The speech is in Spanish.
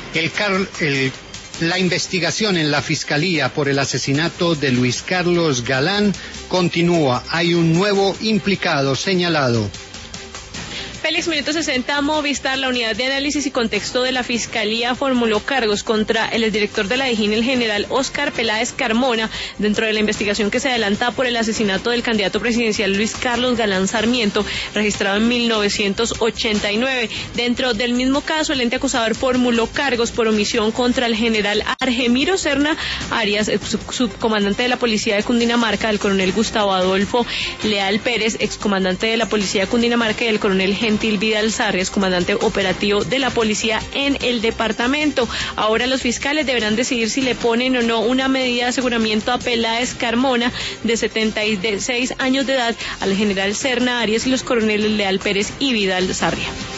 La investigación en la Fiscalía por el asesinato de Luis Carlos Galán continúa. Hay un nuevo implicado señalado. Félix, minuto 60, Movistar, la unidad de análisis y contexto de la Fiscalía formuló cargos contra el exdirector de la DIJÍN, el general Óscar Peláez Carmona, dentro de la investigación que se adelanta por el asesinato del candidato presidencial Luis Carlos Galán Sarmiento, registrado en 1989. Dentro del mismo caso, el ente acusador formuló cargos por omisión contra el general Argemiro Serna Arias, subcomandante de la Policía de Cundinamarca, el coronel Gustavo Adolfo Leal Pérez, excomandante de la Policía de Cundinamarca, y el coronel Gentil Vidal Sarrias, comandante operativo de la policía en el departamento. Ahora los fiscales deberán decidir si le ponen o no una medida de aseguramiento a Peláez Carmona, de 76 años de edad, al general Serna Arias y los coroneles Leal Pérez y Vidal Sarria.